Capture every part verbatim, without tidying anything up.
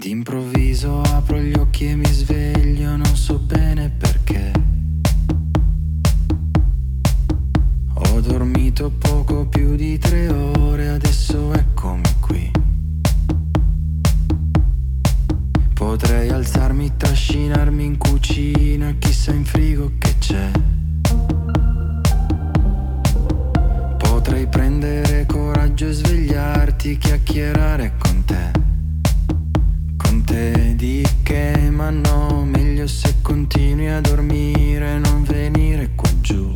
D'improvviso apro gli occhi e mi sveglio, non so bene perché. Ho dormito poco più di tre ore, adesso eccomi qui. Potrei alzarmi, trascinarmi in cucina, chissà in frigo che c'è. Potrei prendere coraggio e svegliarti, chiacchierare con te. Con te di che, ma no, meglio se continui a dormire, non venire qua giù.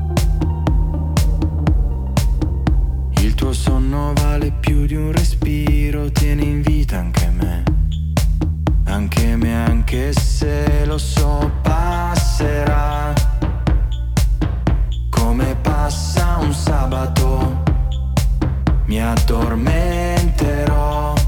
Il tuo sonno vale più di un respiro, tieni in vita anche me. Anche me, anche se lo so passerà, come passa un sabato. Mi addormenterò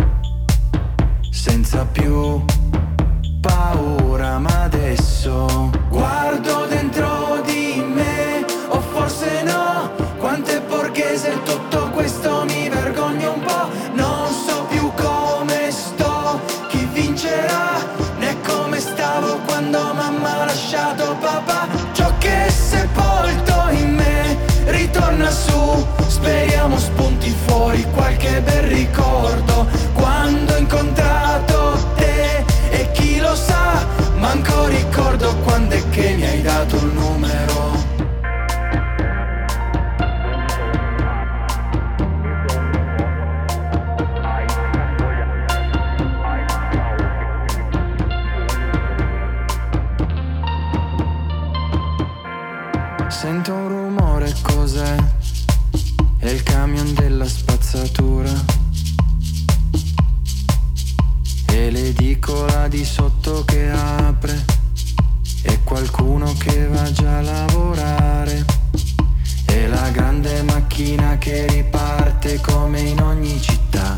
senza più paura, ma adesso guardo dentro di me, o forse no. Quanto è borghese tutto questo, mi vergogno un po'. Non so più come sto, chi vincerà, né come stavo quando mamma ha lasciato papà. Ciò che è sepolto in me ritorna su, speriamo spunti fuori qualche bel ricordo. Quando ho incontrato te, e chi lo sa, manco ricordo quando è che mi hai dato il numero. Sento un rumore, cos'è? È il camion della spazzatura e l'edicola di sotto che apre, e qualcuno che va già a lavorare, e la grande macchina che riparte come in ogni città,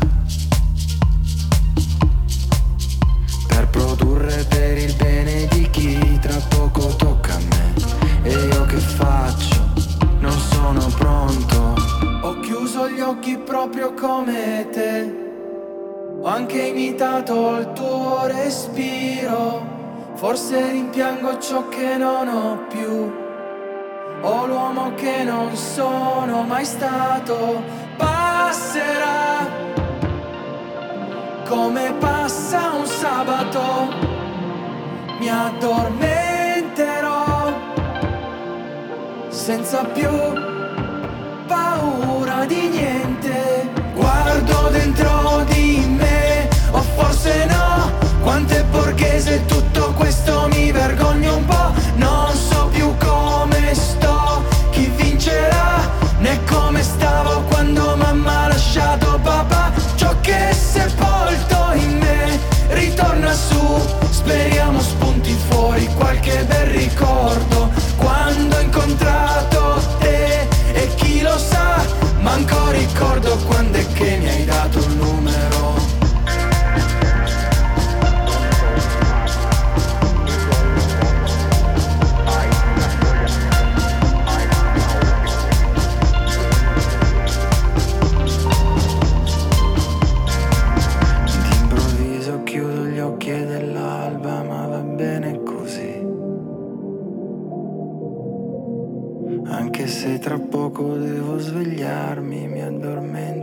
per produrre per il bene di chi tra poco tocca a me. E io che faccio? Non sono pronto. Ho chiuso gli occhi proprio come te, ho anche imitato il tuo respiro. Forse rimpiango ciò che non ho più, o l'uomo che non sono mai stato. Passerà come passa un sabato, mi addormenterò senza più paura di niente. Guardo dentro di me, o forse no. Quanto è borghese tutto questo, mi vergogno un po'. Non so più come sto, chi vincerà, né come stavo quando mamma ha lasciato papà. Ciò che è sepolto in me ritorna su, speriamo spunti fuori qualche bel ricordo. Quando ho incontrato te, e chi lo sa, manco ricordo quando è che mi hai dato il numero. D'improvviso chiudo gli occhi e dell'alba, ma va bene così. Anche se tra poco devo svegliarmi, mi addormento.